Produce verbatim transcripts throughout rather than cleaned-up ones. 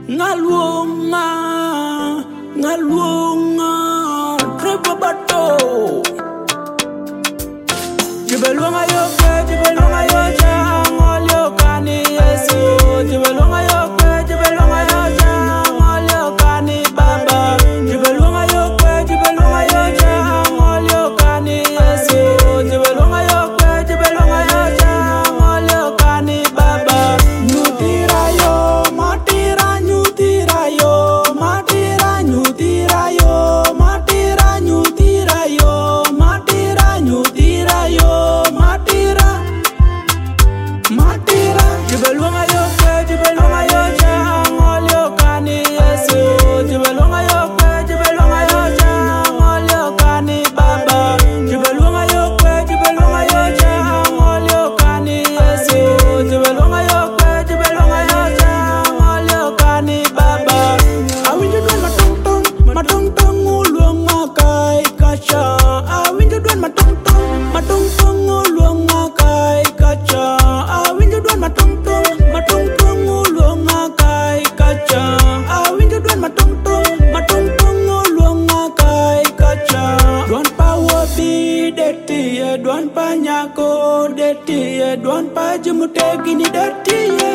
Ngalunga, ngalunga, trepa bato. Jibelunga yoke, jibelunga yoja, ngolyo kani Yesu. Jibelunga yoke, jibelunga yoja, ngolyo kani Baba. Jibelunga yoke, jibelunga yoja, ngolyo kani Yesu. Jibelunga yoke, jibelunga yoja, ngolyo kani Baba. Nyutira yo, matira nyutira yo, matira nyutira yo, matira nyutira yo, matira nyutira yo, matira, matira. Jibelunga yoke, jibelunga yoja, ngolyo kani Yesu. Jibelunga yoke, jibelunga yoja, ngolyo kani Baba. Jibelunga yoke, jibelunga yoja, ngolyo kani Yesu. Jibelunga yoke, jibelunga yoja, ngolyo kani Baba. Awinjo dwan matong tong, matong tong ulunga kai kacha. Awinjo dwan matong tong, matong tong ulunga kai kacha. Awinjo dwan matong tong, matong tong ulunga kai kacha. Awinjo dwan matong tong, matong tong ulunga kai kacha. Dwan pawo bi detie, dwan pa nyako detie, dwan pa jumutegi ni detie,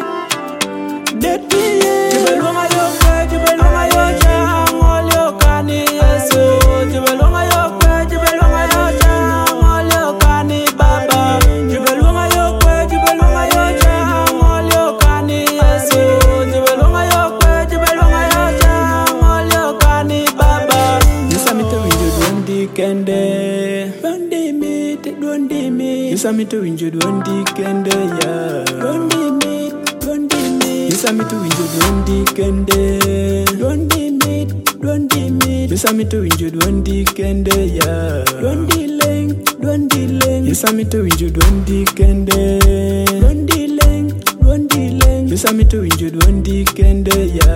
detie. Jibelunga yoke, jibelunga yoja, ngolyo kani Yesu. Jibelunga yoke, jibelunga yoja, ngolyo kani Baba. Jibelunga yoke, jibelunga yoja, ngolyo kani Yesu. Jibelunga yoke, jibelunga yoja, ngolyo kani Baba. Nisamite winjo dwondi kende, dwondi mit, dwondi mit. Nisamite winjo dwondi kende ya, dwondi mit, dwondi mit. Nisamite winjo dwondi kende, dwondi mit, dwondi mit. Nisamite winjo dwondi kende ya, dwondi leng, dwondi leng. Nisamite winjo dwondi kende, dwondi leng, dwondi leng. Nisamite winjo dwondi kende ya.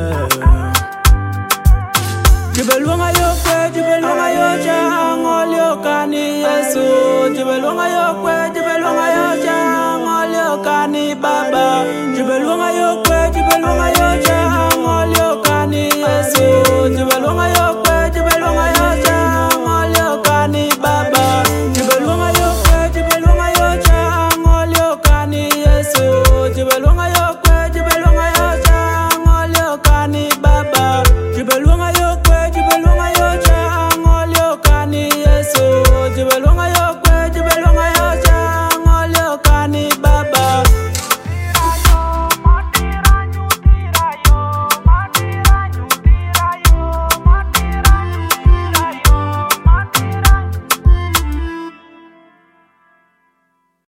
Jibelunga yoke, jibelunga yoja, ngolyo kani Yesu. Jibelunga yoke, jibelunga yoja, ngolyo kani Baba.